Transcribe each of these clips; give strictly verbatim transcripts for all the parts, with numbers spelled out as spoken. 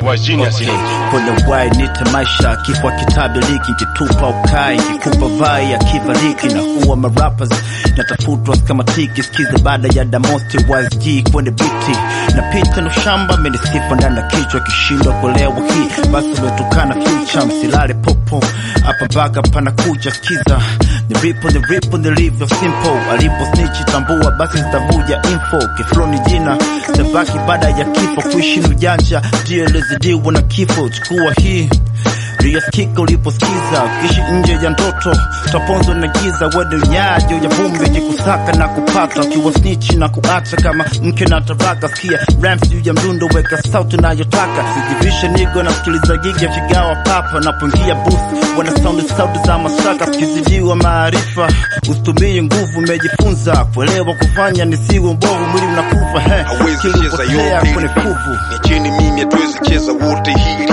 was genius. Okay. Kwenye wai nite maisha kifwa kitabiliki kitupa ukai kikupa vai ya kivariki na huwa marappers natafutwa kama tiki skiza baada ya damosti was G kwenye biti na pita no shamba menisifa ndana kichwa kishindwa kulewa hii basi umetukana future msilale popo hapa baga pana kuja skiza ni ripo ni ripo ni live simple alipo snitch tambua basi zitavuja info kifloni jina tabaki baada ya kifo kuishi ujanja ndio lezidiwa na kifo chukua hii Ria skika uliposikiza kishi nje ya ndoto taponzo na giza wede unyajo ya vumbi jikusaka na kupata kiwa snitch na kuacha kama mke na taraka skia rams juu ya mdundo weka sauti na yotaka sijivisha nigo na sikiliza gigi ya figawa papa na pungia booth wana sound sauti za masaka kizidiwa maarifa usitumie nguvu mejifunza kuelewa kufanya nisiwe mbovu mwili unakufa he hawezi cheza yote kwenye fuvu ni chini mimi hatuwezi cheza wote hili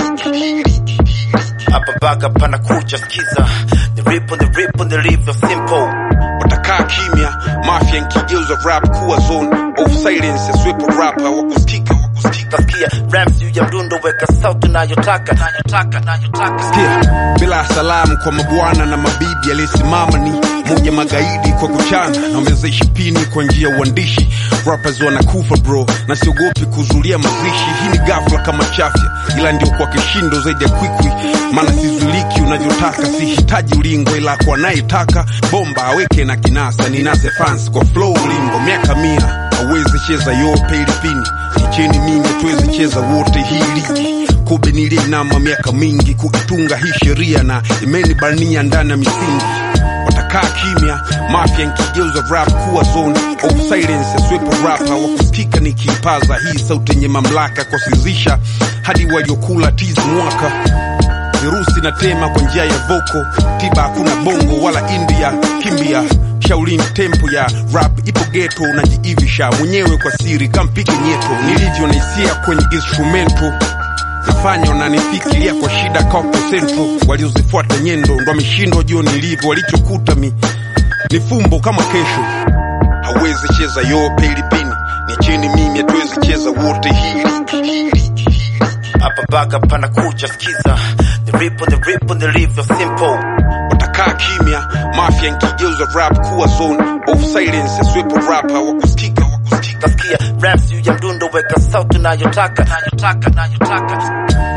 hapa baga pana kuja skiza the rip on the rip on the live simple watakaa kimya mafia nkigeuza rap kuwa zone of silence swepo rapper wakusikika wakusikika skia rams juu ya mdundo weka sauti na yotaka na yotaka na yotaka skia bila salamu kwa mabwana na mabibi aliyesimama ni moja magaidi kwa kuchana na umezaishi pini kwa njia uandishi rappers wanakufa bro na siogopi kuzulia mazishi hii ni ghafla kama chafya ila ndio kwa kishindo zaidi ya kwikwi maana sizuliki unavyotaka sihitaji ulingo ila kwa anayetaka bomba aweke na kinasa ninase fans kwa flow ulingo miaka mia hawezi cheza yope ili pini nicheni mimi tuwezi cheza wote hii ligi kobe niliinama miaka mingi kuitunga hii sheria na imenibania ndani ya misingi watakaa kimya mafia nkigeuza rap kuwa zone of silence swepo rapper wakusikika nikipaza hii sauti yenye mamlaka kwa sizisha hadi waliokula tizi mwaka virusi na tema kwa njia ya vocal tiba hakuna bongo wala India kimbia Shaolin tempo ya rap ipo ghetto unajiivisha mwenyewe kwa siri kampige nyeto nilivyo na hisia kwenye instrumento nafanya unanifikiria kwa shida kwa central waliozifuata nyendo ndo ameshindwa jio nilivyo walichokuta mi ni fumbo kama kesho hawezi cheza yope ili pini ni chini mimi hatuwezi cheza wote hili hapa baga pana kuja skiza the rip on the rip on the live simple watakaa kimya mafia nkigeuza rap kuwa zone of silence swepo rapper wakusikika wakusikika skia rams juu ya mdundo weka sauti na yotaka na yotaka na yotaka